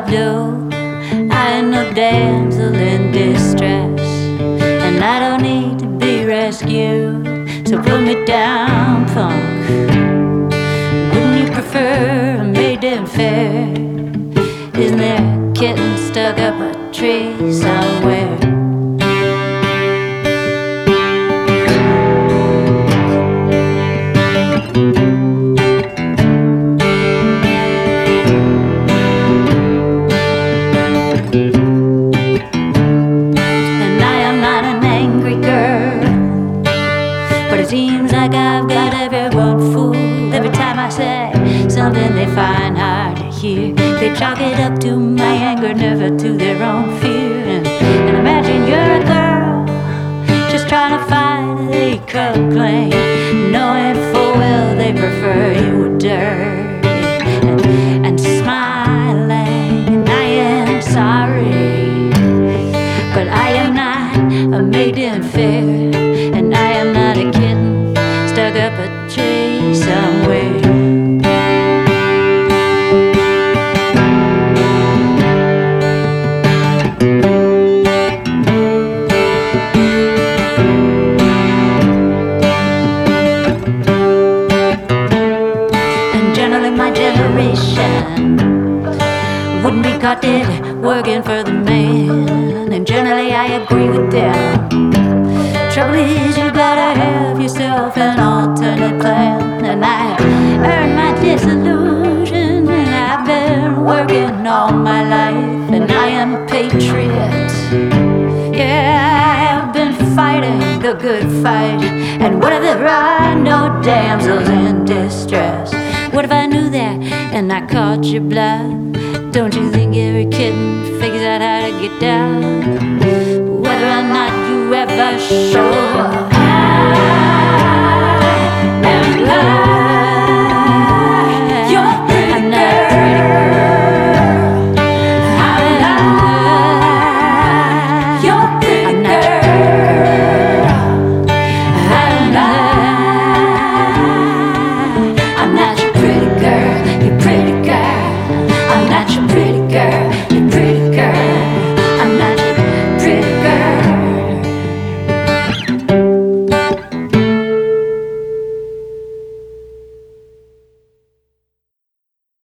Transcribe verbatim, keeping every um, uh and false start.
do. I am no damsel in distress, and I don't need to be rescued. So put me down, punk. Wouldn't you prefer a maiden fair? Isn't there a kitten stuck up a tree somewhere? It seems like I've got everyone fooled. Every time I say something they find hard to hear, they chalk it up to my anger, never to their own fear. And, and imagine you're a girl just trying to find a equal claim, knowing full well they prefer you were dirty and, and smiling. And I am sorry, but I am not a maiden fair, and I am not a kitten stuck up a tree somewhere. And generally my generation wouldn't be caught dead working for the man, and generally I agree with them. Trouble is you gotta have yourself an alternate plan, and I have earned my disillusion, and I've been working all my life, and I am a patriot. Yeah, I have been fighting the good fight. And what if there are no damsels in distress? What if I knew that and I caught your blood? Don't you think every kitten figures out how to get down, whether or not you ever show up? I am blind.